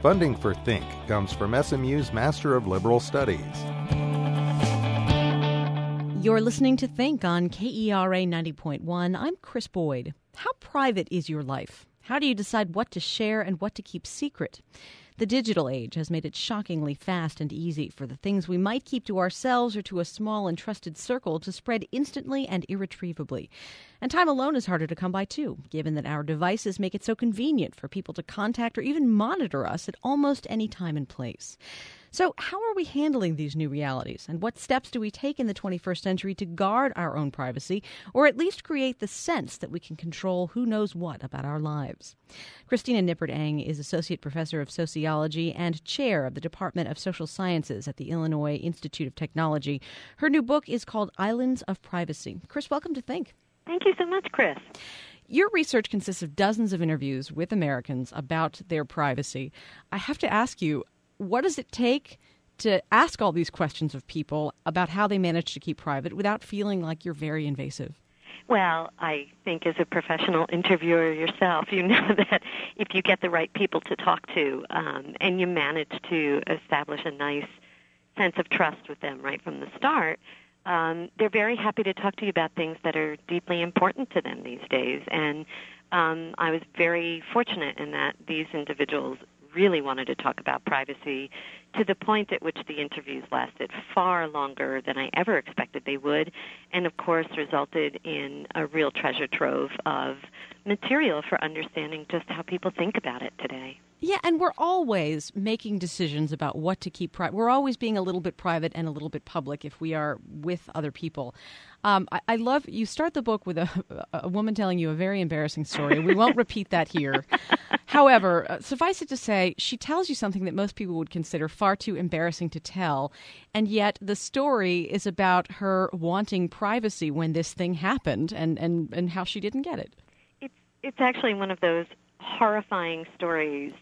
Funding for Think comes from SMU's Master of Liberal Studies. You're listening to Think on KERA 90.1. I'm Chris Boyd. How private is your life? How do you decide what to share and what to keep secret? The digital age has made it shockingly fast and easy for the things we might keep to ourselves or to a small and trusted circle to spread instantly and irretrievably. And time alone is harder to come by, too, given that our devices make it so convenient for people to contact or even monitor us at almost any time and place. So how are we handling these new realities, and what steps do we take in the 21st century to guard our own privacy, or at least create the sense that we can control who knows what about our lives? Christina Nippert-Eng is Associate Professor of Sociology and Chair of the Department of Social Sciences at the Illinois Institute of Technology. Her new book is called Islands of Privacy. Chris, welcome to Think. Thank you so much, Chris. Your research consists of dozens of interviews with Americans about their privacy. I have to ask you, what does it take to ask all these questions of people about how they manage to keep private without feeling like you're very invasive? Well, I think as a professional interviewer yourself, you know that if you get the right people to talk to and you manage to establish a nice sense of trust with them right from the start, they're very happy to talk to you about things that are deeply important to them these days. And I was very fortunate in that these individuals really wanted to talk about privacy to the point at which the interviews lasted far longer than I ever expected they would, and of course resulted in a real treasure trove of material for understanding just how people think about it today. Yeah, and we're always making decisions about what to keep private. We're always being a little bit private and a little bit public if we are with other people. I love, you start the book with a woman telling you a very embarrassing story. We won't repeat that here. However, suffice it to say, she tells you something that most people would consider far too embarrassing to tell, and yet the story is about her wanting privacy when this thing happened and how she didn't get it. It's actually one of those horrifying stories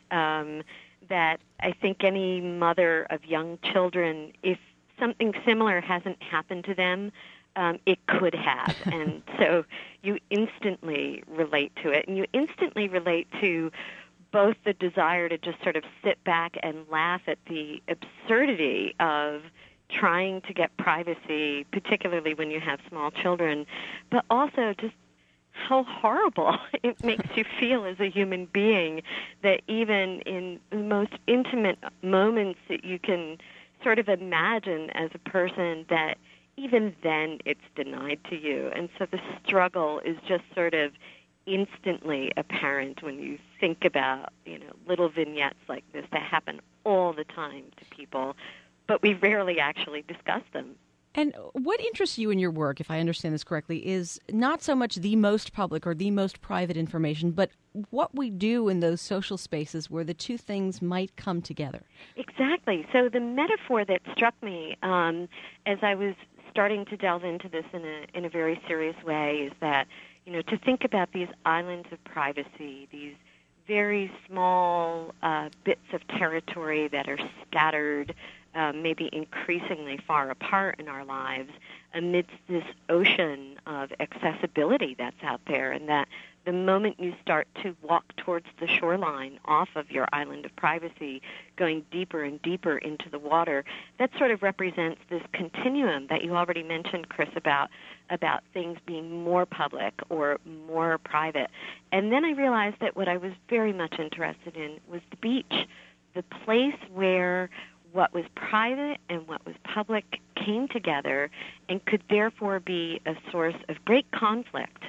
that I think any mother of young children, if something similar hasn't happened to them, it could have. And so you instantly relate to it. And you instantly relate to both the desire to just sort of sit back and laugh at the absurdity of trying to get privacy, particularly when you have small children, but also just how horrible it makes you feel as a human being that even in the most intimate moments that you can sort of imagine as a person, that even then it's denied to you. And so the struggle is just sort of instantly apparent when you think about, little vignettes like this that happen all the time to people, but we rarely actually discuss them. And what interests you in your work, if I understand this correctly, is not so much the most public or the most private information, but what we do in those social spaces where the two things might come together. Exactly. So the metaphor that struck me as I was starting to delve into this in a very serious way is that, to think about these islands of privacy, these very small bits of territory that are scattered, maybe increasingly far apart in our lives, amidst this ocean of accessibility that's out there, and that the moment you start to walk towards the shoreline off of your island of privacy, going deeper and deeper into the water, that sort of represents this continuum that you already mentioned, Chris, about things being more public or more private. And then I realized that what I was very much interested in was the beach, the place where what was private and what was public came together and could therefore be a source of great conflict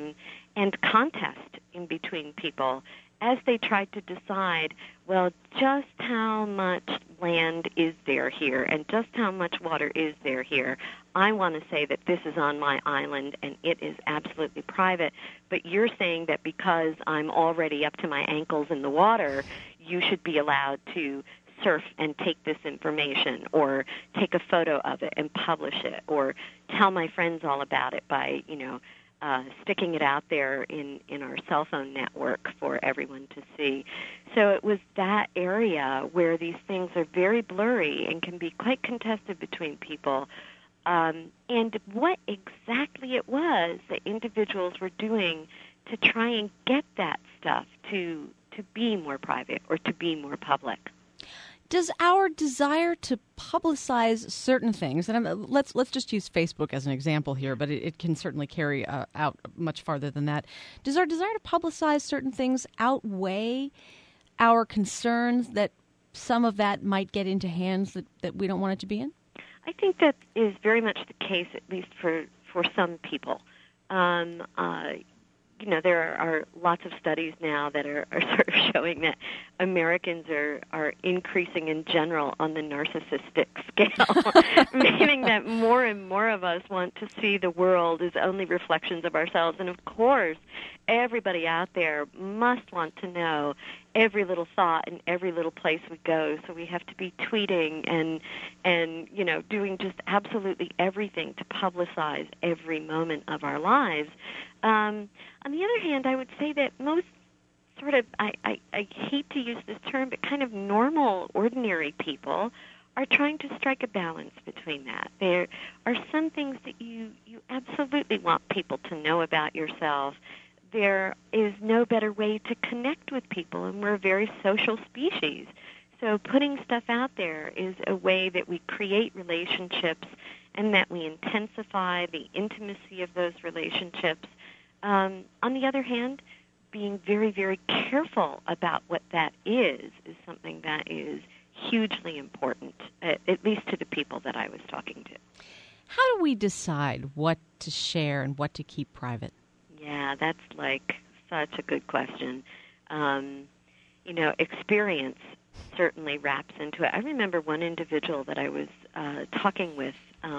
and contest in between people as they tried to decide, well, just how much land is there here and just how much water is there here. I want to say that this is on my island and it is absolutely private, but you're saying that because I'm already up to my ankles in the water, you should be allowed to surf and take this information or take a photo of it and publish it or tell my friends all about it by, sticking it out there in our cell phone network for everyone to see. So it was that area where these things are very blurry and can be quite contested between people. And what exactly it was that individuals were doing to try and get that stuff to to be more private or to be more public. Does our desire to publicize certain things, and let's just use Facebook as an example here, but it can certainly carry out much farther than that. Does our desire to publicize certain things outweigh our concerns that some of that might get into hands that we don't want it to be in? I think that is very much the case, at least for some people. There are lots of studies now that are sort of showing that Americans are increasing in general on the narcissistic scale, meaning that more and more of us want to see the world as only reflections of ourselves. And of course, everybody out there must want to know every little thought and every little place we go. So we have to be tweeting and doing just absolutely everything to publicize every moment of our lives. On the other hand, I would say that most sort of, I hate to use this term, but kind of normal, ordinary people are trying to strike a balance between that. There are some things that you absolutely want people to know about yourself. There is no better way to connect with people, and we're a very social species. So putting stuff out there is a way that we create relationships and that we intensify the intimacy of those relationships. On the other hand, being very, very careful about what that is something that is hugely important, at least to the people that I was talking to. How do we decide what to share and what to keep private? Yeah, that's such a good question. Experience certainly wraps into it. I remember one individual that I was talking with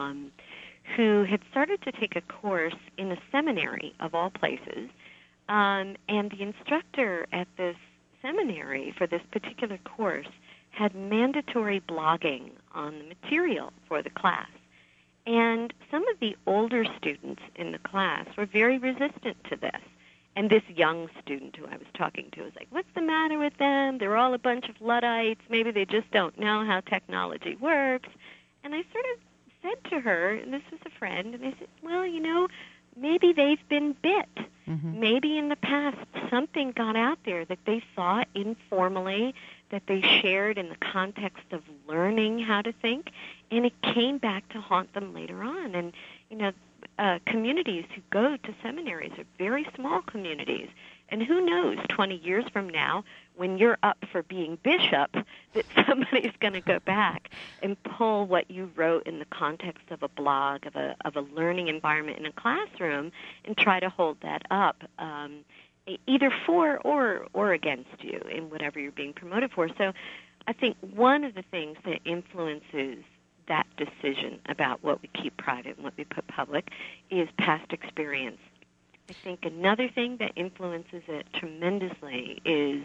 who had started to take a course in a seminary, of all places, and the instructor at this seminary for this particular course had mandatory blogging on the material for the class. And some of the older students in the class were very resistant to this. And this young student who I was talking to was like, what's the matter with them? They're all a bunch of Luddites. Maybe they just don't know how technology works. And I sort of said to her, and this was a friend, and I said, well, maybe they've been bit. Mm-hmm. Maybe in the past something got out there that they thought informally, that they shared in the context of learning how to think, and it came back to haunt them later on. And, communities who go to seminaries are very small communities. And who knows, 20 years from now, when you're up for being bishop, that somebody's going to go back and pull what you wrote in the context of a blog, of a learning environment in a classroom, and try to hold that up, either for or against you in whatever you're being promoted for. So I think one of the things that influences that decision about what we keep private and what we put public is past experience. I think another thing that influences it tremendously is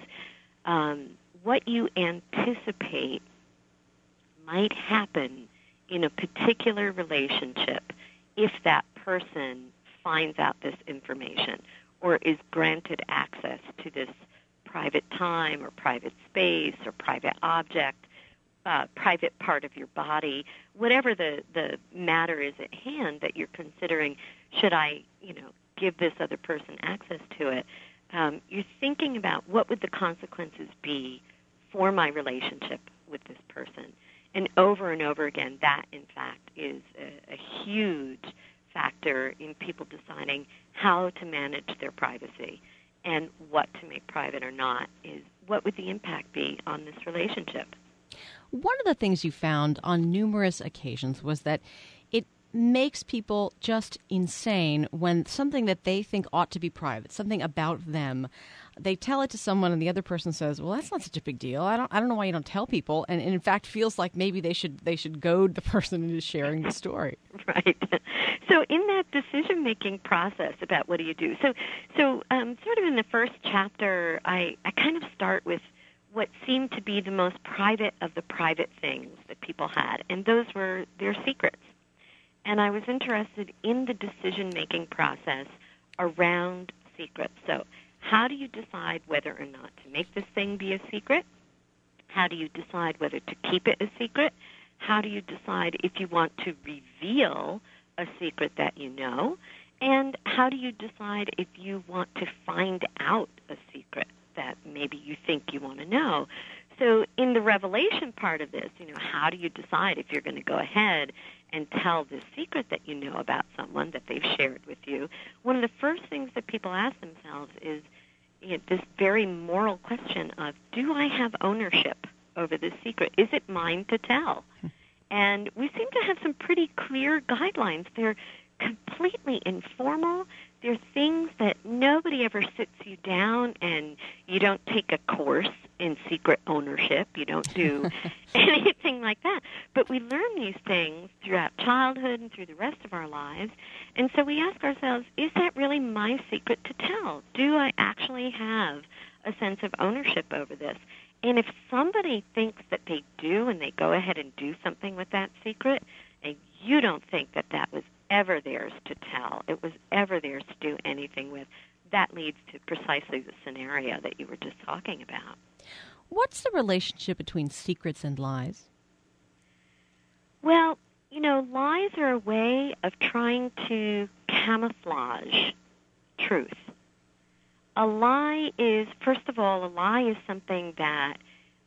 what you anticipate might happen in a particular relationship if that person finds out this information or is granted access to this private time or private space or private object, private part of your body, whatever the matter is at hand that you're considering, should I, give this other person access to it, you're thinking about what would the consequences be for my relationship with this person. And over again, that, in fact, is a huge factor in people deciding how to manage their privacy and what to make private or not is what would the impact be on this relationship. One of the things you found on numerous occasions was that it makes people just insane when something that they think ought to be private, something about them, they tell it to someone and the other person says, well, that's not such a big deal. I don't know why you don't tell people. And in fact feels like maybe they should goad the person into sharing the story. Right. So in that decision-making process about what do you do? So sort of in the first chapter, I kind of start with what seemed to be the most private of the private things that people had, and those were their secrets. And I was interested in the decision-making process around secrets. So how do you decide whether or not to make this thing be a secret? How do you decide whether to keep it a secret? How do you decide if you want to reveal a secret that you know? And how do you decide if you want to find out a secret that maybe you think you want to know. So in the revelation part of this, how do you decide if you're going to go ahead and tell this secret that you know about someone that they've shared with you? One of the first things that people ask themselves is this very moral question of, do I have ownership over this secret? Is it mine to tell? And we seem to have some pretty clear guidelines. They're completely informal. They're things that nobody ever sits you down, and you don't take a course in secret ownership. You don't do anything like that. But we learn these things throughout childhood and through the rest of our lives. And so we ask ourselves, is that really my secret to tell? Do I actually have a sense of ownership over this? And if somebody thinks that they do and they go ahead and do something with that secret, and you don't think that that was ever theirs to tell, it was ever theirs to do anything with, that leads to precisely the scenario that you were just talking about. What's the relationship between secrets and lies? Well, lies are a way of trying to camouflage truth. A lie is, first of all, something that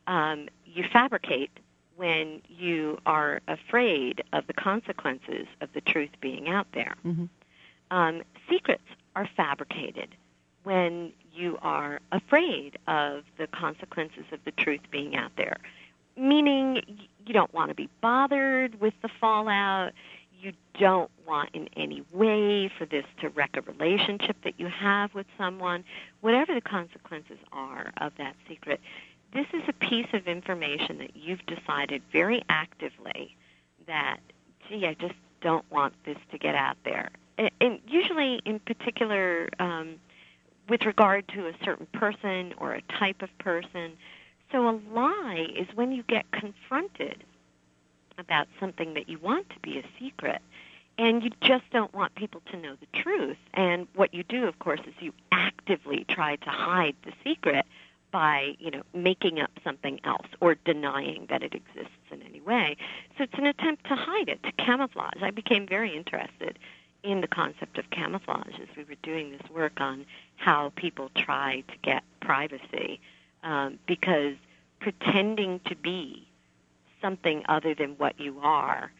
you fabricate when you are afraid of the consequences of the truth being out there. Mm-hmm. Secrets are fabricated when you are afraid of the consequences of the truth being out there, meaning you don't want to be bothered with the fallout. You don't want in any way for this to wreck a relationship that you have with someone. Whatever the consequences are of that secret, this is a piece of information that you've decided very actively that, gee, I just don't want this to get out there. And usually, in particular, with regard to a certain person or a type of person. So a lie is when you get confronted about something that you want to be a secret, and you just don't want people to know the truth. And what you do, of course, is you actively try to hide the secret by, making up something else or denying that it exists in any way. So it's an attempt to hide it, to camouflage. I became very interested in the concept of camouflage as we were doing this work on how people try to get privacy, because pretending to be something other than what you are,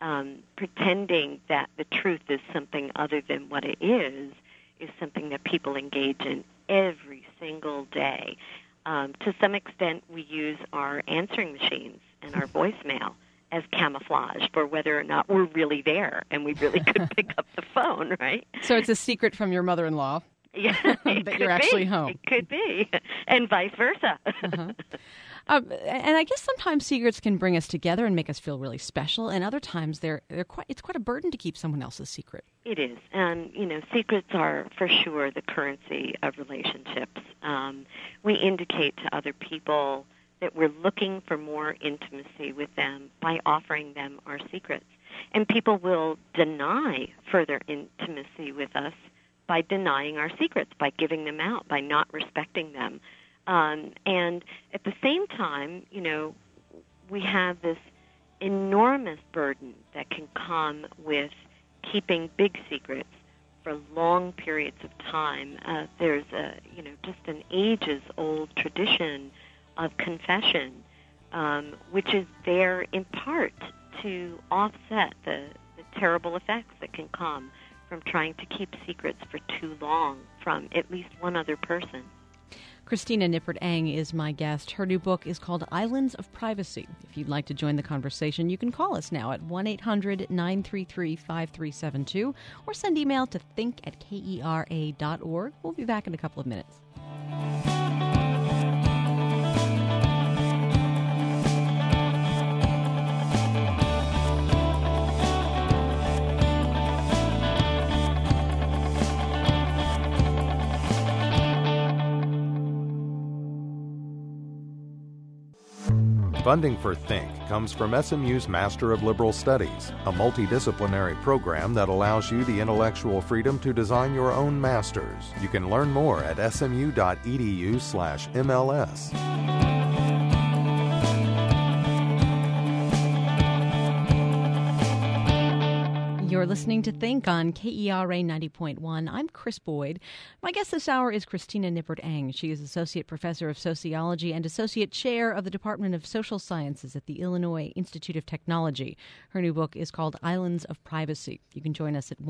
pretending that the truth is something other than what it is something that people engage in every single day. To some extent, we use our answering machines and our voicemail as camouflage for whether or not we're really there and we really could pick up the phone, right? So it's a secret from your mother-in-law. Yeah, that you're actually home. It could be, and vice versa. Uh-huh. And I guess sometimes secrets can bring us together and make us feel really special, and other times it's quite a burden to keep someone else's secret. It is, and secrets are for sure the currency of relationships. We indicate to other people that we're looking for more intimacy with them by offering them our secrets, and people will deny further intimacy with us by denying our secrets, by giving them out, by not respecting them. And at the same time, we have this enormous burden that can come with keeping big secrets for long periods of time. There's just an ages-old tradition of confession, which is there in part to offset the terrible effects that can come from trying to keep secrets for too long from at least one other person. Christina Nippert-Eng is my guest. Her new book is called Islands of Privacy. If you'd like to join the conversation, you can call us now at 1-800-933-5372 or send email to think@kera.org. We'll be back in a couple of minutes. Funding for Think comes from SMU's Master of Liberal Studies, a multidisciplinary program that allows you the intellectual freedom to design your own masters. You can learn more at smu.edu/MLS. You're listening to Think on KERA 90.1. I'm Chris Boyd. My guest this hour is Christina Nippert-Eng. She is Associate Professor of Sociology and Associate Chair of the Department of Social Sciences at the Illinois Institute of Technology. Her new book is called Islands of Privacy. You can join us at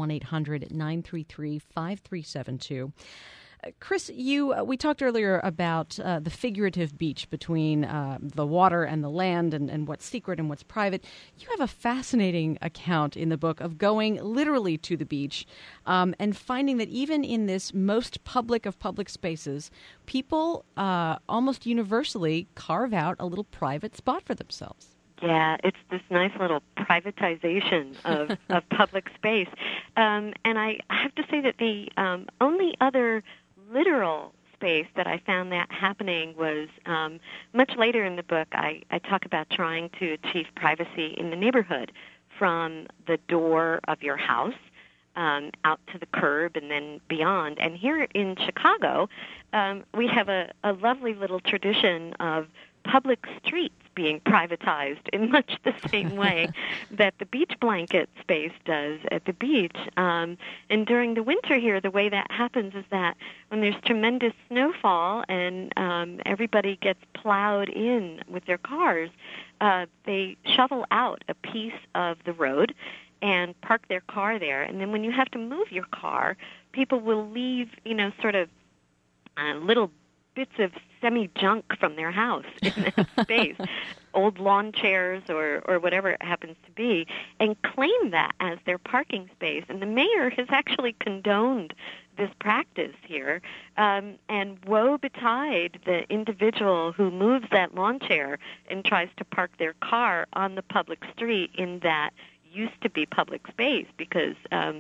1-800-933-5372. Chris, we talked earlier about the figurative beach between the water and the land and what's secret and what's private. You have a fascinating account in the book of going literally to the beach and finding that even in this most public of public spaces, people almost universally carve out a little private spot for themselves. Yeah, it's this nice little privatization of public space. And I have to say that the only other literal space that I found that happening was much later in the book. I talk about trying to achieve privacy in the neighborhood from the door of your house out to the curb and then beyond. And here in Chicago, we have a lovely little tradition of public streets being privatized in much the same way that the beach blanket space does at the beach. And during the winter here, the way that happens is that when there's tremendous snowfall and everybody gets plowed in with their cars, they shovel out a piece of the road and park their car there. And then when you have to move your car, people will leave, sort of little bits of semi-junk from their house in that space, old lawn chairs or whatever it happens to be, and claim that as their parking space. And the mayor has actually condoned this practice here, and woe betide the individual who moves that lawn chair and tries to park their car on the public street in that used to be public space, because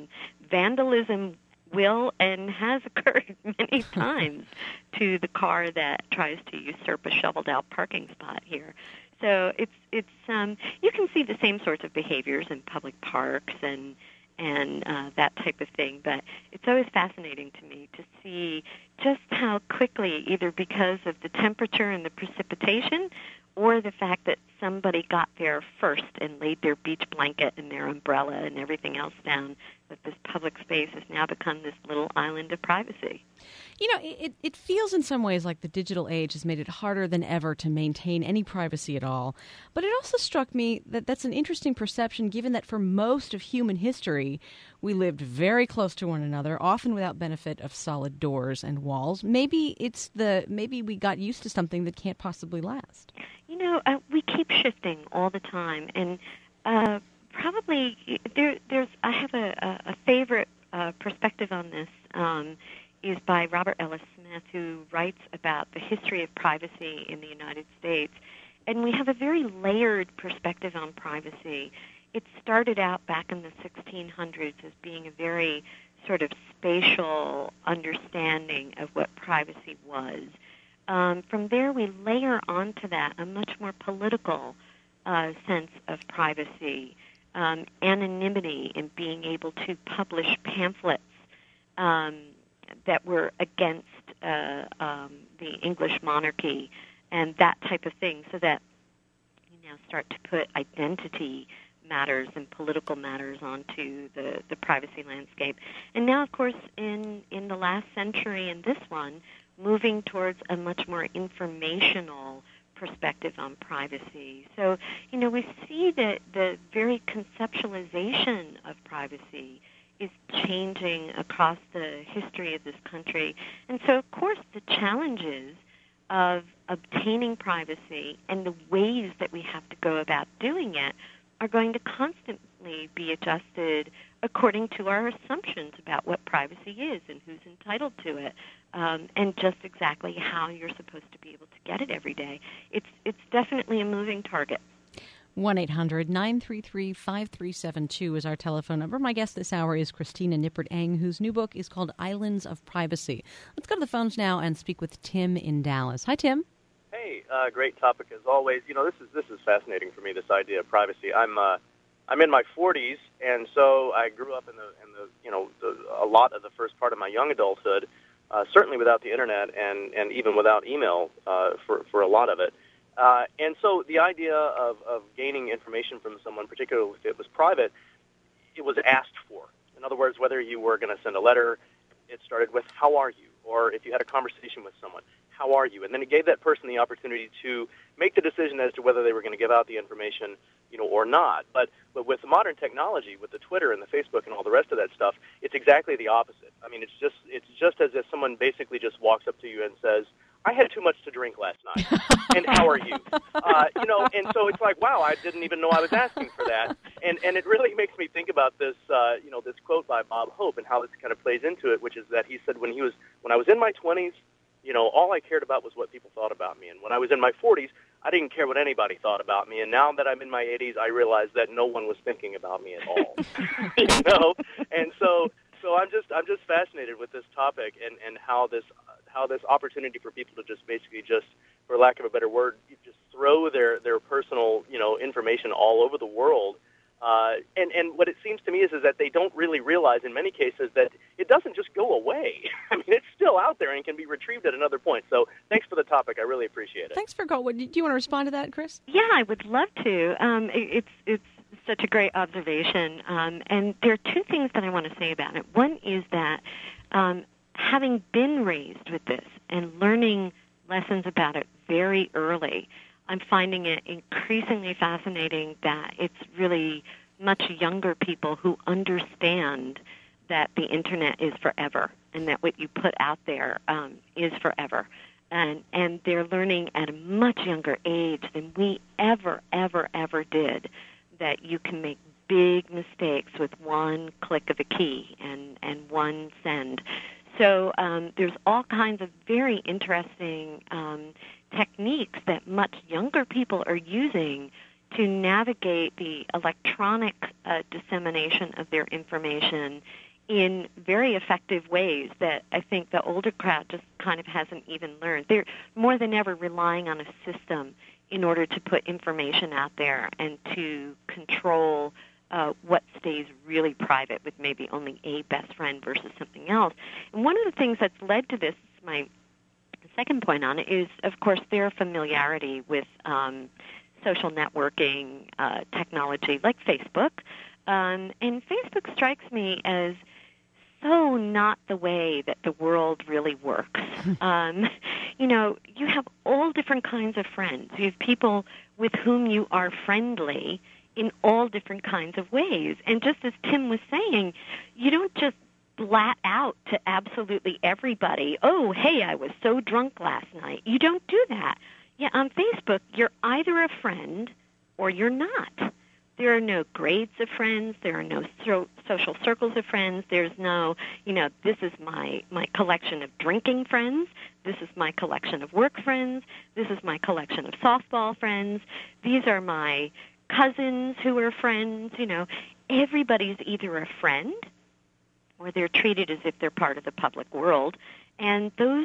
vandalism will and has occurred many times to the car that tries to usurp a shoveled-out parking spot here. So it's you can see the same sorts of behaviors in public parks and that type of thing, but it's always fascinating to me to see just how quickly, either because of the temperature and the precipitation or the fact that somebody got there first and laid their beach blanket and their umbrella and everything else down, that this public space has now become this little island of privacy. It feels in some ways like the digital age has made it harder than ever to maintain any privacy at all. But it also struck me that that's an interesting perception, given that for most of human history, we lived very close to one another, often without benefit of solid doors and walls. Maybe we got used to something that can't possibly last. We keep shifting all the time, and probably I have a favorite perspective on this. Is by Robert Ellis Smith, who writes about the history of privacy in the United States. And we have a very layered perspective on privacy. It started out back in the 1600s as being a very sort of spatial understanding of what privacy was. From there, we layer onto that a much more political sense of privacy, anonymity, and being able to publish pamphlets that were against the English monarchy and that type of thing, so that you now start to put identity matters and political matters onto the privacy landscape. And now, of course, in the last century and this one, moving towards a much more informational perspective on privacy. So, we see that the very conceptualization of privacy is changing across the history of this country. And so, of course, the challenges of obtaining privacy and the ways that we have to go about doing it are going to constantly be adjusted according to our assumptions about what privacy is and who's entitled to it, and just exactly how you're supposed to be able to get it every day. It's definitely a moving target. 1-800-933-5372 is our telephone number. My guest this hour is Christina Nippert-Eng, whose new book is called Islands of Privacy. Let's go to the phones now and speak with Tim in Dallas. Hi, Tim. Hey, great topic as always. This is fascinating for me, this idea of privacy. I'm in my 40s, and so I grew up in a lot of the first part of my young adulthood, certainly without the internet and even without email for a lot of it. And so the idea of gaining information from someone, particularly if it was private, it was asked for. In other words, whether you were going to send a letter, it started with, how are you? Or if you had a conversation with someone, how are you? And then it gave that person the opportunity to make the decision as to whether they were going to give out the information, or not. But with modern technology, with the Twitter and the Facebook and all the rest of that stuff, it's exactly the opposite. I mean, it's just as if someone basically just walks up to you and says, I had too much to drink last night, and how are you? And so it's like, wow, I didn't even know I was asking for that. And it really makes me think about this, this quote by Bob Hope and how this kind of plays into it, which is that he said when I was in my 20s, all I cared about was what people thought about me. And when I was in my 40s, I didn't care what anybody thought about me. And now that I'm in my 80s, I realize that no one was thinking about me at all. And so I'm just fascinated with this topic and how this opportunity for people to just basically just, for lack of a better word, just throw their personal information all over the world. And what it seems to me is that they don't really realize in many cases that it doesn't just go away. I mean, it's still out there and can be retrieved at another point. So thanks for the topic. I really appreciate it. Thanks for calling. Do you want to respond to that, Chris? Yeah, I would love to. It's such a great observation. And there are two things that I want to say about it. One is that having been raised with this and learning lessons about it very early, I'm finding it increasingly fascinating that it's really much younger people who understand that the Internet is forever and that what you put out there is forever. And they're learning at a much younger age than we ever did that you can make big mistakes with one click of a key and one send. So there's all kinds of very interesting techniques that much younger people are using to navigate the electronic dissemination of their information in very effective ways that I think the older crowd just kind of hasn't even learned. They're more than ever relying on a system in order to put information out there and to control what stays really private with maybe only a best friend versus something else. And one of the things that's led to this, my second point on it, is, of course, their familiarity with social networking technology like Facebook. And Facebook strikes me as so not the way that the world really works. You have all different kinds of friends. You have people with whom you are friendly in all different kinds of ways. And just as Tim was saying, you don't just blat out to absolutely everybody, oh, hey, I was so drunk last night. You don't do that. Yeah, on Facebook, you're either a friend or you're not. There are no grades of friends. There are no social circles of friends. There's no, this is my collection of drinking friends. This is my collection of work friends. This is my collection of softball friends. These are my cousins who are friends. Everybody's either a friend or they're treated as if they're part of the public world. And those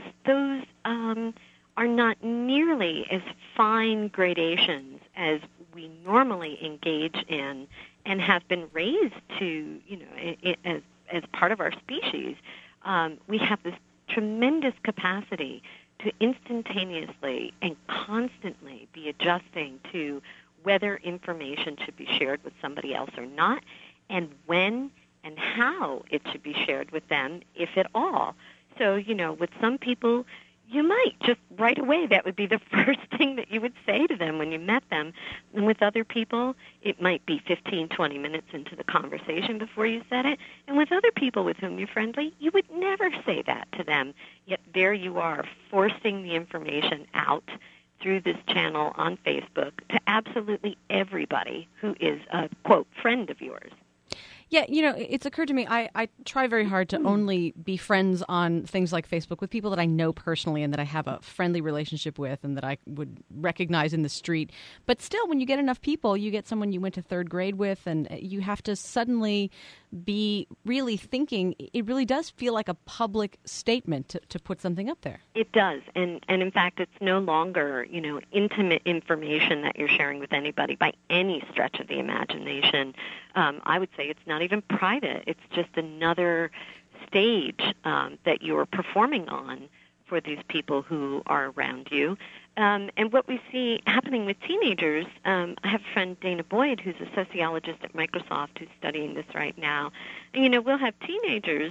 are not nearly as fine gradations as we normally engage in and have been raised to, as part of our species. We have this tremendous capacity to instantaneously and constantly be adjusting to whether information should be shared with somebody else or not, and when and how it should be shared with them, if at all. So, with some people, you might just right away, that would be the first thing that you would say to them when you met them. And with other people, it might be 15, 20 minutes into the conversation before you said it. And with other people with whom you're friendly, you would never say that to them. Yet there you are, forcing the information out through this channel on Facebook to absolutely everybody who is a, quote, friend of yours. Yeah, it's occurred to me, I try very hard to only be friends on things like Facebook with people that I know personally and that I have a friendly relationship with and that I would recognize in the street. But still, when you get enough people, you get someone you went to third grade with, and you have to suddenly be really thinking. It really does feel like a public statement to put something up there. It does. And in fact, it's no longer, intimate information that you're sharing with anybody by any stretch of the imagination. I would say it's not even private. It's just another stage that you're performing on for these people who are around you. And what we see happening with teenagers, I have a friend, Dana Boyd, who's a sociologist at Microsoft who's studying this right now. And, we'll have teenagers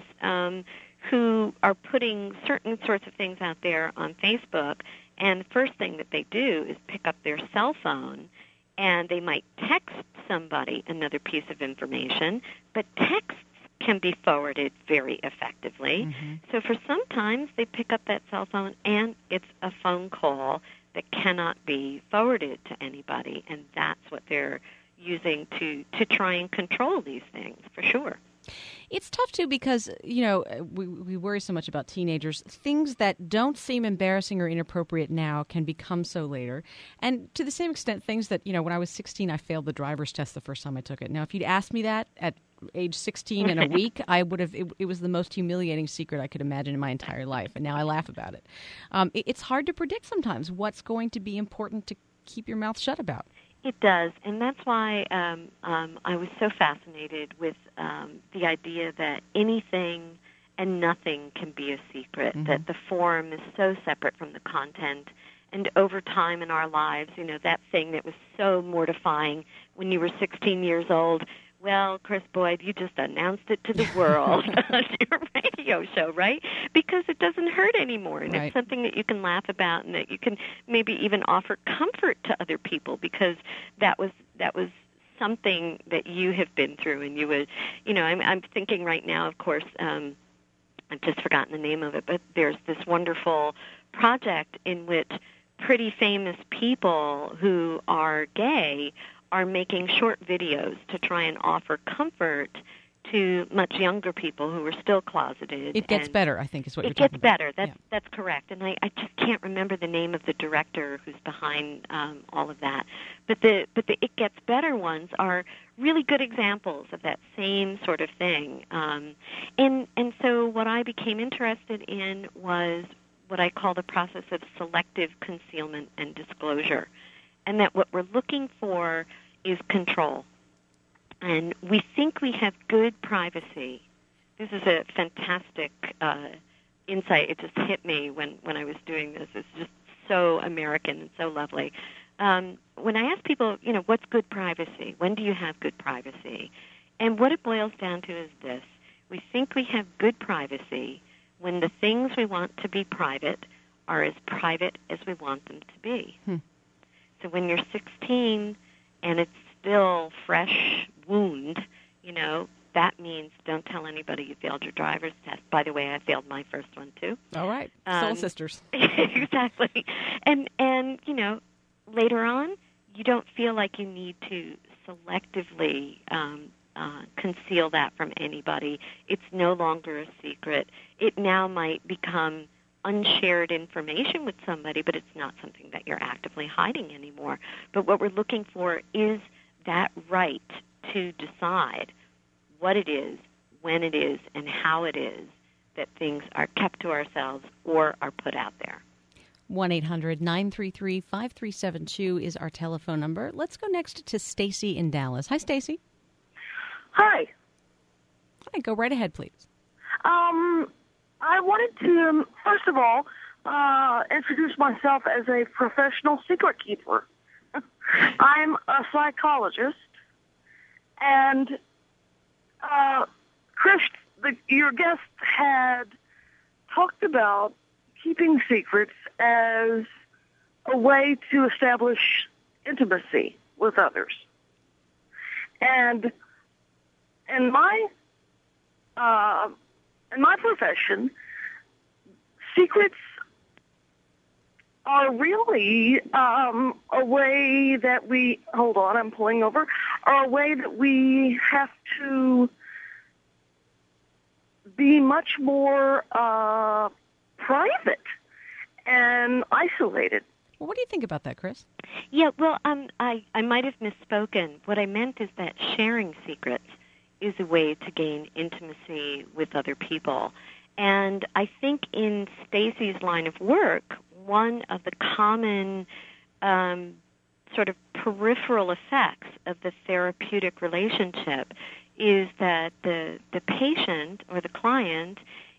who are putting certain sorts of things out there on Facebook, and the first thing that they do is pick up their cell phone, and they might text somebody another piece of information, but texts can be forwarded very effectively. Mm-hmm. So for sometimes they pick up that cell phone and it's a phone call that cannot be forwarded to anybody, and that's what they're using to try and control these things, for sure. It's tough, too, because, we worry so much about teenagers. Things that don't seem embarrassing or inappropriate now can become so later. And to the same extent, things that, when I was 16, I failed the driver's test the first time I took it. Now, if you'd asked me that at age 16 in a week, I would have. It was the most humiliating secret I could imagine in my entire life, and now I laugh about it. It's hard to predict sometimes what's going to be important to keep your mouth shut about. It does, and that's why I was so fascinated with the idea that anything and nothing can be a secret, mm-hmm. that the form is so separate from the content. And over time in our lives, that thing that was so mortifying when you were 16 years old, well, Chris Boyd, you just announced it to the world on your radio show, right? Because it doesn't hurt anymore, and right. It's something that you can laugh about and that you can maybe even offer comfort to other people because that was something that you have been through, and you would, I'm thinking right now, of course, I've just forgotten the name of it, but there's this wonderful project in which pretty famous people who are gay are making short videos to try and offer comfort to much younger people who are still closeted. It gets better, I think, is what you're talking about. It gets better. That's correct. And I just can't remember the name of the director who's behind all of that. But the It Gets Better ones are really good examples of that same sort of thing. And so what I became interested in was what I call the process of selective concealment and disclosure. And that what we're looking for is control. And we think we have good privacy. This is a fantastic insight. It just hit me when I was doing this. It's just so American and so lovely. When I ask people, what's good privacy? When do you have good privacy? And what it boils down to is this. We think we have good privacy when the things we want to be private are as private as we want them to be. So when you're 16 and it's still fresh wound, that means don't tell anybody you failed your driver's test. By the way, I failed my first one too. All right. Soul sisters. Exactly. And later on, you don't feel like you need to selectively conceal that from anybody. It's no longer a secret. It now might become unshared information with somebody, but it's not something that you're actively hiding anymore. But what we're looking for is that right to decide what it is, when it is, and how it is that things are kept to ourselves or are put out there. 1-800-933-5372 is our telephone number. Let's go next to Stacy in Dallas. Hi, Stacy. Hi. Hi, go right ahead, please. I wanted to, first of all, introduce myself as a professional secret keeper. I'm a psychologist, and Chris, your guest had talked about keeping secrets as a way to establish intimacy with others. And in my profession, secrets are really a way that we, hold on, I'm pulling over, are a way that we have to be much more private and isolated. Well, what do you think about that, Chris? Yeah, well, I might have misspoken. What I meant is that sharing secrets is a way to gain intimacy with other people. And I think in Stacy's line of work, one of the common sort of peripheral effects of the therapeutic relationship is that the patient or the client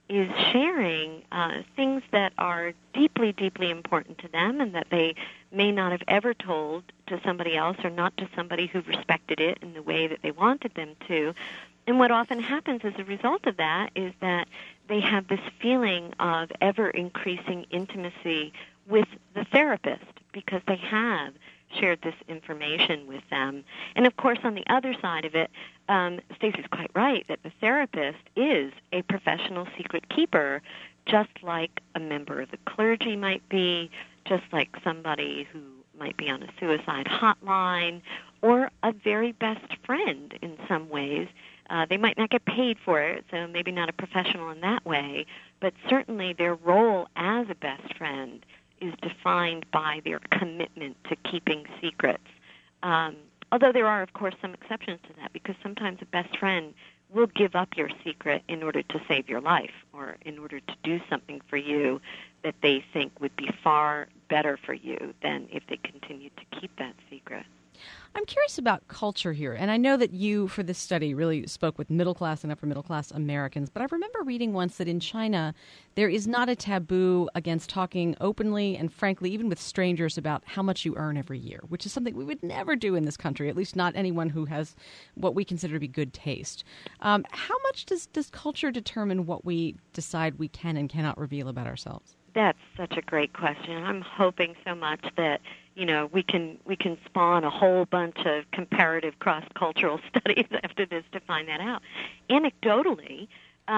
is sharing things that are deeply, deeply important to them and that they may not have ever told to somebody else or not to somebody who respected it in the way that they wanted them to. And what often happens as a result of that is that they have this feeling of ever-increasing intimacy with the therapist because they have shared this information with them. And of course, on the other side of it, Stacey's quite right that the therapist is a professional secret keeper, just like a member of the clergy might be, just like somebody who might be on a suicide hotline, or a very best friend in some ways. They might not get paid for it, so maybe not a professional in that way, but certainly their role as a best friend is defined by their commitment to keeping secrets. Although there are, of course, some exceptions to that, because sometimes a best friend will give up your secret in order to save your life or in order to do something for you that they think would be far better for you than if they continued to keep that secret. I'm curious about culture here, and I know that you, for this study, really spoke with middle-class and upper-middle-class Americans, but I remember reading once that in China, there is not a taboo against talking openly and frankly, even with strangers, about how much you earn every year, which is something we would never do in this country, at least not anyone who has what we consider to be good taste. How much does culture determine what we decide we can and cannot reveal about ourselves? That's such a great question. I'm hoping so much that we can spawn a whole bunch of comparative cross-cultural studies after this to find that out. Anecdotally,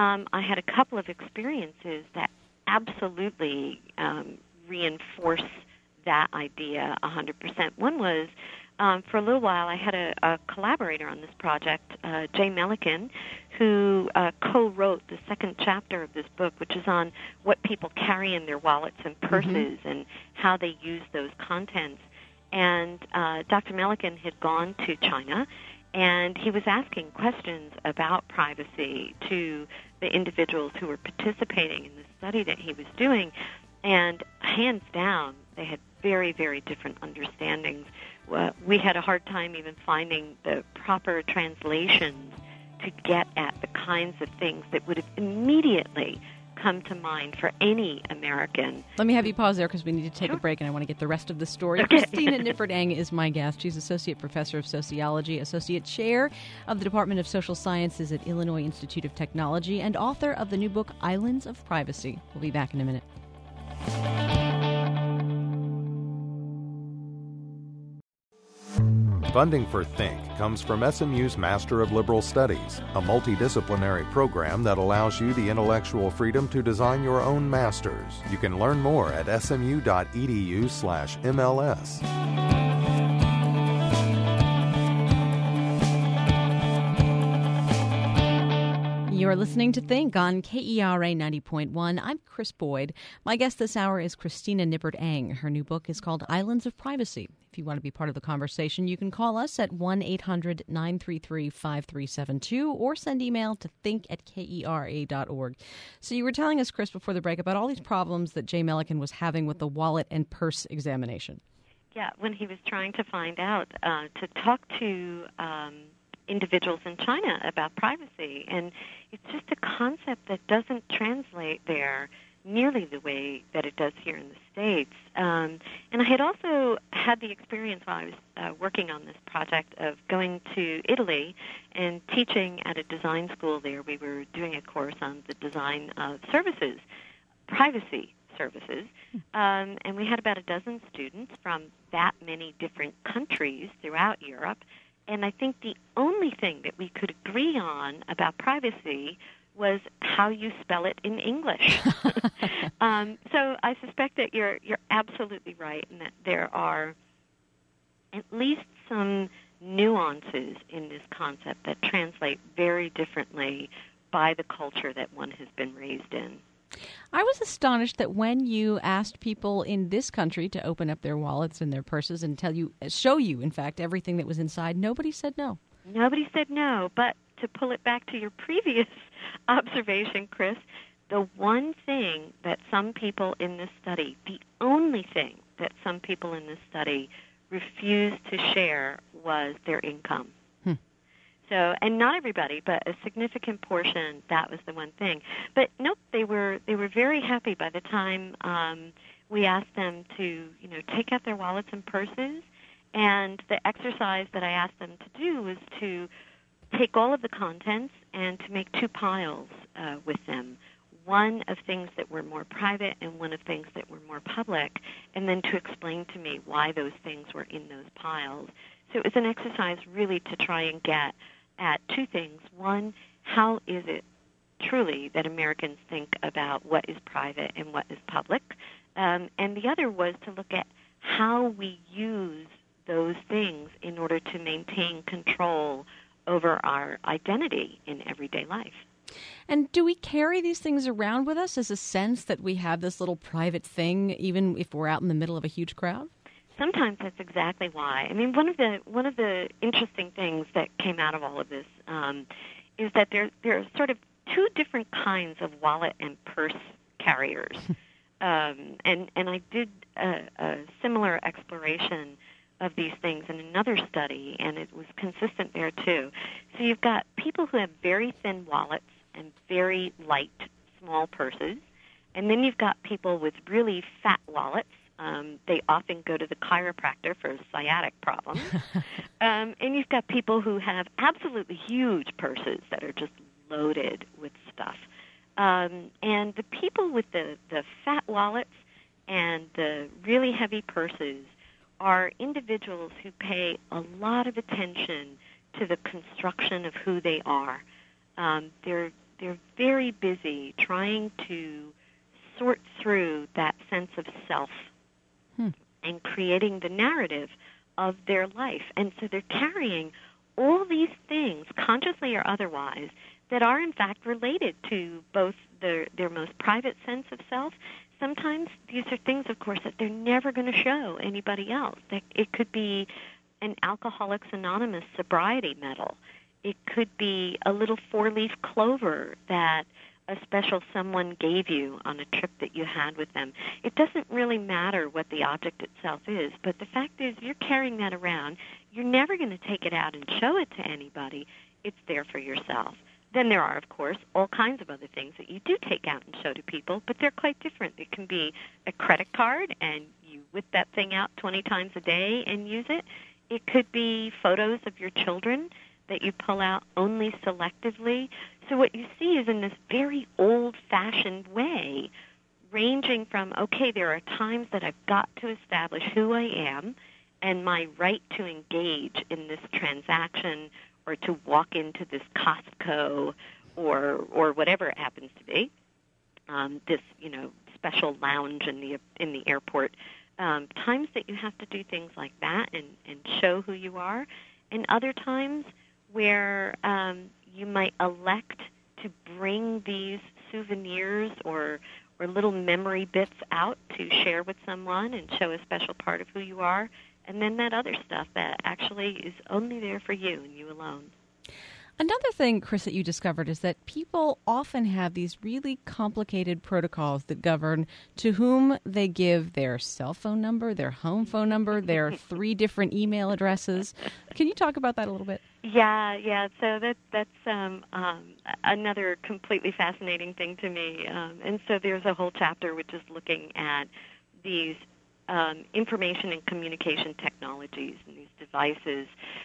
I had a couple of experiences that absolutely reinforce that idea 100%. One was, for a little while, I had a collaborator on this project, Jay Melican, who co-wrote the second chapter of this book, which is on what people carry in their wallets and purses and how they use those contents. And Dr. Melican had gone to China, and he was asking questions about privacy to the individuals who were participating in the study that he was doing. And hands down, they had very, very different understandings. We had a hard time even finding the proper translations to get at the kinds of things that would have immediately come to mind for any American. Let me have you pause there because we need to take a break and I want to get the rest of the story. Okay. Christina Nippert-Eng is my guest. She's Associate Professor of Sociology, Associate Chair of the Department of Social Sciences at Illinois Institute of Technology, and author of the new book, Islands of Privacy. We'll be back in a minute. Funding for Think comes from SMU's Master of Liberal Studies, a multidisciplinary program that allows you the intellectual freedom to design your own masters. You can learn more at smu.edu/MLS. You're listening to Think on KERA 90.1. I'm Chris Boyd. My guest this hour is Christina Nippert-Eng. Her new book is called Islands of Privacy. If you want to be part of the conversation, you can call us at 1-800-933-5372 or send email to think@kera.org. So you were telling us, Chris, before the break about all these problems that Jay Melican was having with the wallet and purse examination. Yeah, when he was trying to find out, to talk to individuals in China about privacy. And it's just a concept that doesn't translate there nearly the way that it does here in the States. And I had also had the experience while I was working on this project of going to Italy and teaching at a design school there. We were doing a course on the design of services, privacy services, and we had about a dozen students from that many different countries throughout Europe. And I think the only thing that we could agree on about privacy was how you spell it in English. So I suspect that you're absolutely right, and that there are at least some nuances in this concept that translate very differently by the culture that one has been raised in. I was astonished that when you asked people in this country to open up their wallets and their purses and show you, in fact, everything that was inside, nobody said no. Nobody said no, but to pull it back to your previous observation, Chris, the one thing that some people in this study, the only thing that some people in this study refused to share was their income. So, and not everybody, but a significant portion, that was the one thing. But nope, they were very happy by the time we asked them to, take out their wallets and purses. And the exercise that I asked them to do was to take all of the contents and to make 2 piles with them. One of things that were more private and one of things that were more public, and then to explain to me why those things were in those piles. So it was an exercise really to try and get at 2 things. One, how is it truly that Americans think about what is private and what is public? And the other was to look at how we use those things in order to maintain control over our identity in everyday life. And do we carry these things around with us as a sense that we have this little private thing, even if we're out in the middle of a huge crowd? Sometimes that's exactly why. I mean, one of the interesting things that came out of all of this is that there are sort of 2 different kinds of wallet and purse carriers, and I did a similar exploration of these things in another study, and it was consistent there too. So you've got people who have very thin wallets and very light, small purses, and then you've got people with really fat wallets. They often go to the chiropractor for sciatic problems. And you've got people who have absolutely huge purses that are just loaded with stuff. And the people with the fat wallets and the really heavy purses are individuals who pay a lot of attention to the construction of who they are. They're very busy trying to sort through that sense of self and creating the narrative of their life. And so they're carrying all these things, consciously or otherwise, that are in fact related to both their most private sense of self. Sometimes these are things, of course, that they're never going to show anybody else. It could be an Alcoholics Anonymous sobriety medal. It could be a little 4-leaf clover that a special someone gave you on a trip that you had with them. It doesn't really matter what the object itself is, but the fact is you're carrying that around. You're never going to take it out and show it to anybody. It's there for yourself. Then there are, of course, all kinds of other things that you do take out and show to people, but they're quite different. It can be a credit card, and you whip that thing out 20 times a day and use it. It could be photos of your children that you pull out only selectively. So what you see is in this very old-fashioned way, ranging from, okay, there are times that I've got to establish who I am and my right to engage in this transaction or to walk into this Costco or whatever it happens to be, this special lounge in the airport. Times that you have to do things like that and show who you are, and other times where you might elect to bring these souvenirs or little memory bits out to share with someone and show a special part of who you are, and then that other stuff that actually is only there for you and you alone. Another thing, Chris, that you discovered is that people often have these really complicated protocols that govern to whom they give their cell phone number, their home phone number, their 3 different email addresses. Can you talk about that a little bit? Yeah. So that's another completely fascinating thing to me. And so there's a whole chapter which is looking at these information and communication technologies and these devices,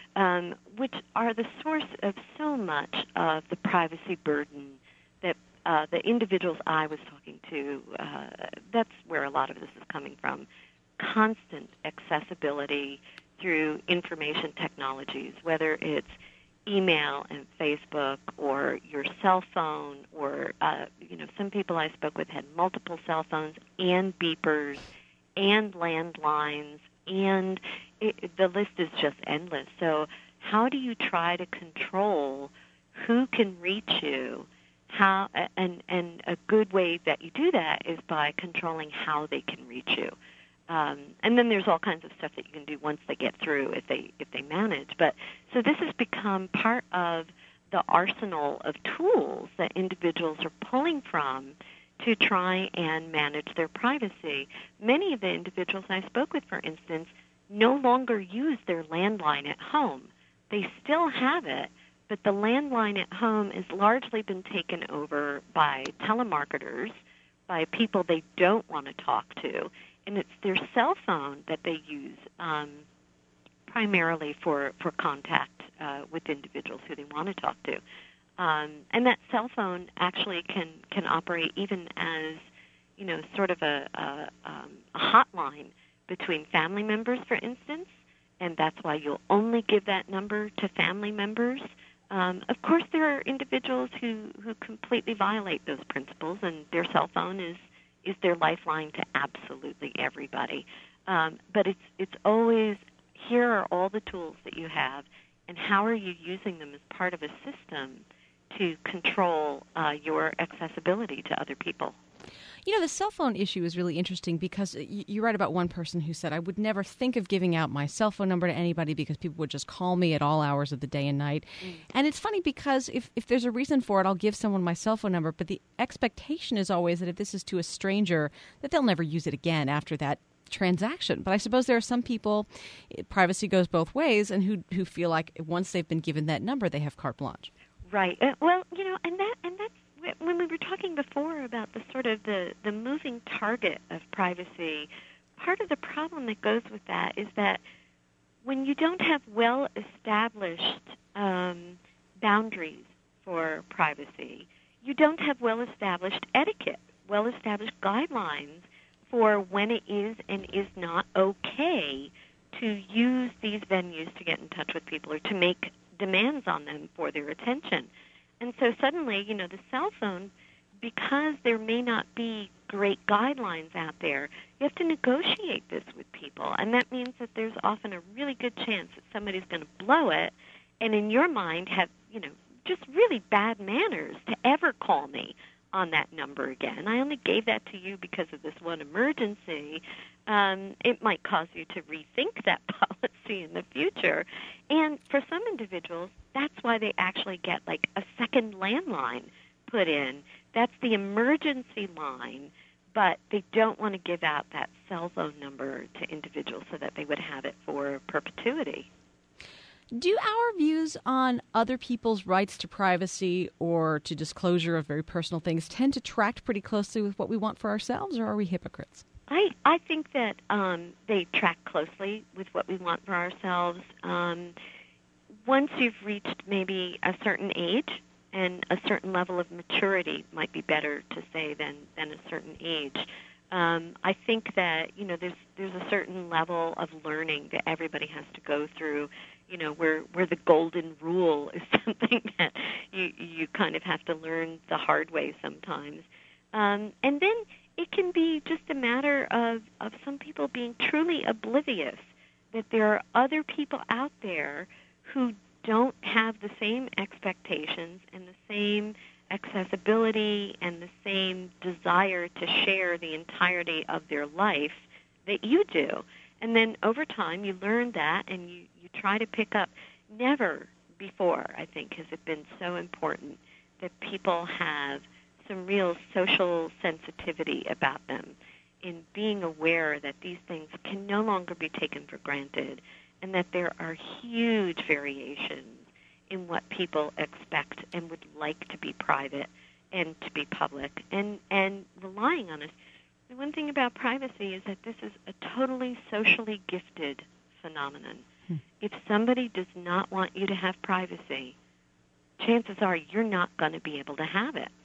which are the source of so much of the privacy burden that the individuals I was talking to, that's where a lot of this is coming from. Constant accessibility through information technologies, whether it's email and Facebook or your cell phone or, some people I spoke with had multiple cell phones and beepers and landlines, and the list is just endless. So how do you try to control who can reach you? How and a good way that you do that is by controlling how they can reach you. And then there's all kinds of stuff that you can do once they get through if they manage. But so this has become part of the arsenal of tools that individuals are pulling from to try and manage their privacy. Many of the individuals I spoke with, for instance, no longer use their landline at home. They still have it, but the landline at home has largely been taken over by telemarketers, by people they don't want to talk to, and it's their cell phone that they use primarily for contact with individuals who they want to talk to. And that cell phone actually can operate even as, sort of a hotline between family members, for instance, and that's why you'll only give that number to family members. Of course, there are individuals who completely violate those principles, and their cell phone is their lifeline to absolutely everybody. But it's always, here are all the tools that you have, and how are you using them as part of a system to control your accessibility to other people? The cell phone issue is really interesting because you write about one person who said, I would never think of giving out my cell phone number to anybody because people would just call me at all hours of the day and night. And it's funny because if there's a reason for it, I'll give someone my cell phone number, but the expectation is always that if this is to a stranger, that they'll never use it again after that transaction. But I suppose there are some people, privacy goes both ways, and who feel like once they've been given that number, they have carte blanche. Right. Well, and that's when we were talking before about the sort of the moving target of privacy. Part of the problem that goes with that is that when you don't have well-established boundaries for privacy, you don't have well-established etiquette, well-established guidelines for when it is and is not okay to use these venues to get in touch with people or to make demands on them for their attention. And so suddenly, the cell phone, because there may not be great guidelines out there, you have to negotiate this with people. And that means that there's often a really good chance that somebody's going to blow it and in your mind have, just really bad manners to ever call me on that number again. I only gave that to you because of this one emergency. It might cause you to rethink that policy in the future. And for some individuals, that's why they actually get like a second landline put in. That's the emergency line, but they don't want to give out that cell phone number to individuals so that they would have it for perpetuity. Do our views on other people's rights to privacy or to disclosure of very personal things tend to track pretty closely with what we want for ourselves, or are we hypocrites? I think that they track closely with what we want for ourselves. Once you've reached maybe a certain age, and a certain level of maturity might be better to say than a certain age, I think that there's a certain level of learning that everybody has to go through. Where the golden rule is something that you kind of have to learn the hard way sometimes. And then it can be just a matter of some people being truly oblivious that there are other people out there who don't have the same expectations and the same accessibility and the same desire to share the entirety of their life that you do. And then over time you learn that and you try to pick up. Never before, I think, has it been so important that people have some real social sensitivity about them in being aware that these things can no longer be taken for granted and that there are huge variations in what people expect and would like to be private and to be public and relying on us. The one thing about privacy is that this is a totally socially gifted phenomenon. If somebody does not want you to have privacy, chances are you're not going to be able to have it.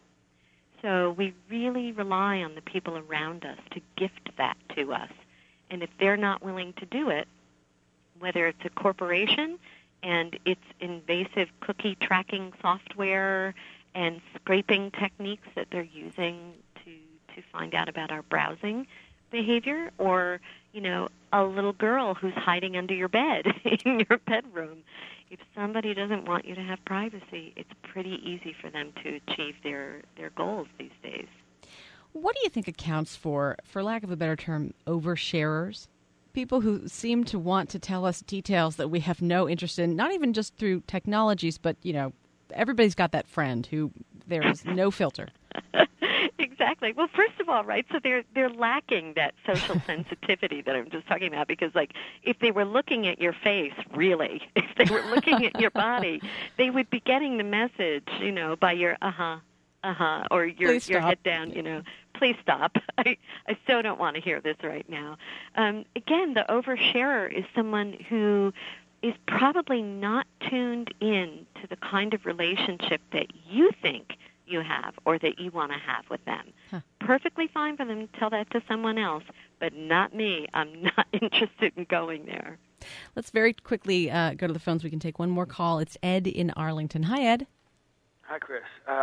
So we really rely on the people around us to gift that to us. And if they're not willing to do it, whether it's a corporation and its invasive cookie tracking software and scraping techniques that they're using to find out about our browsing behavior, or, a little girl who's hiding under your bed in your bedroom. If somebody doesn't want you to have privacy, it's pretty easy for them to achieve their goals these days. What do you think accounts for lack of a better term, oversharers? People who seem to want to tell us details that we have no interest in, not even just through technologies, but, everybody's got that friend who there is no filter. Exactly. Well, first of all, right, so they're lacking that social sensitivity that I'm just talking about, because, like, if they were looking at your face, really, if they were looking at your body, they would be getting the message, by your or your head down, please stop. I so don't want to hear this right now. Again, the oversharer is someone who is probably not tuned in to the kind of relationship that you think you have or that you want to have with them. Huh. Perfectly fine for them to tell that to someone else, but not me. I'm not interested in going there. Let's very quickly go to the phones. We can take one more call. It's Ed in Arlington. Hi, Ed. Hi, Chris.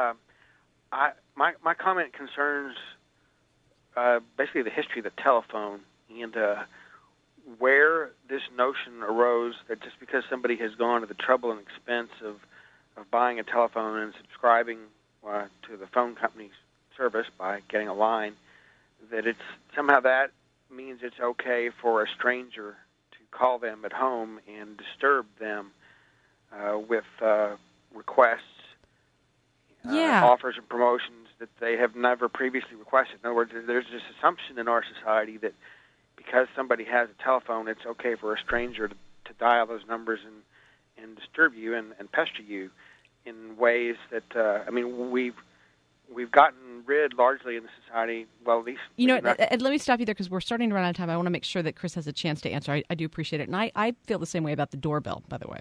My comment concerns basically the history of the telephone and where this notion arose that just because somebody has gone to the trouble and expense of buying a telephone and subscribing to the phone company's service by getting a line, that it's somehow that means it's okay for a stranger to call them at home and disturb them with requests, offers and promotions that they have never previously requested. In other words, there's this assumption in our society that because somebody has a telephone, it's okay for a stranger to dial those numbers and disturb you and pester you in ways that, we've gotten rid largely in the society, well, at least... Ed, let me stop you there because we're starting to run out of time. I want to make sure that Chris has a chance to answer. I do appreciate it. And I feel the same way about the doorbell, by the way.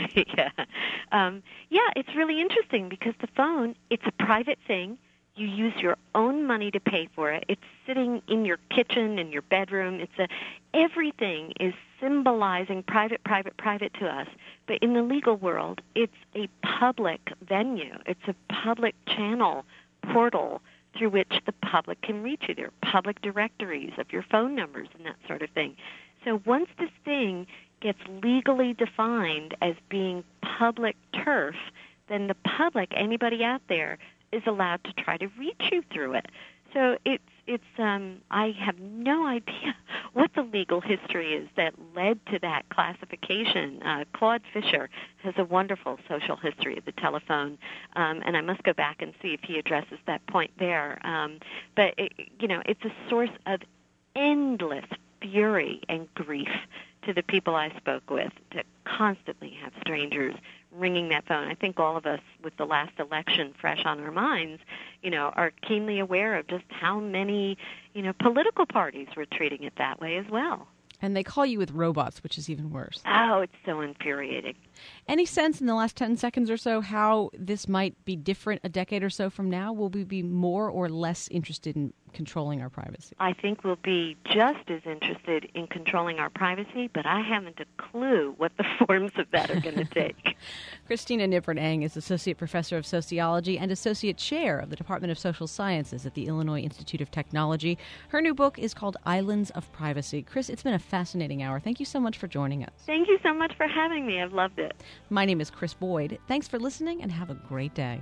It's really interesting because the phone, it's a private thing. You use your own money to pay for it. It's sitting in your kitchen, in your bedroom. Everything is symbolizing private to us. But in the legal world, it's a public venue. It's a public channel, portal through which the public can reach you. There are public directories of your phone numbers and that sort of thing. So once this thing gets legally defined as being public turf, then the public, anybody out there, is allowed to try to reach you through it. So I have no idea what the legal history is that led to that classification. Claude Fisher has a wonderful social history of the telephone, and I must go back and see if he addresses that point there. But it's a source of endless fury and grief to the people I spoke with to constantly have strangers ringing that phone. I think all of us, with the last election fresh on our minds, are keenly aware of just how many, political parties were treating it that way as well. And they call you with robots, which is even worse. Oh, it's so infuriating. Any sense in the last 10 seconds or so how this might be different a decade or so from now? Will we be more or less interested in controlling our privacy? I think we'll be just as interested in controlling our privacy, but I haven't a clue what the forms of that are going to take. Christina Nippert-Eng is Associate Professor of Sociology and Associate Chair of the Department of Social Sciences at the Illinois Institute of Technology. Her new book is called Islands of Privacy. Chris, it's been a fascinating hour. Thank you so much for joining us. Thank you so much for having me. I've loved it. My name is Chris Boyd. Thanks for listening and have a great day.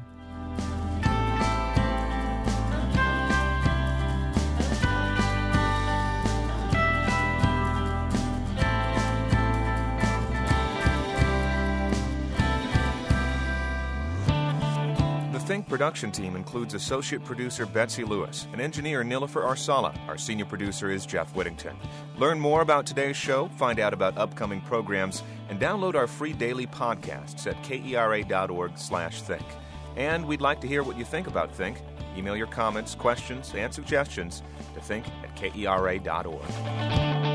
The Think production team includes associate producer Betsy Lewis and engineer Nilofer Arsala. Our senior producer is Jeff Whittington. Learn more about today's show, find out about upcoming programs, and download our free daily podcasts at kera.org/think. And we'd like to hear what you think about Think. Email your comments, questions, and suggestions to think@kera.org.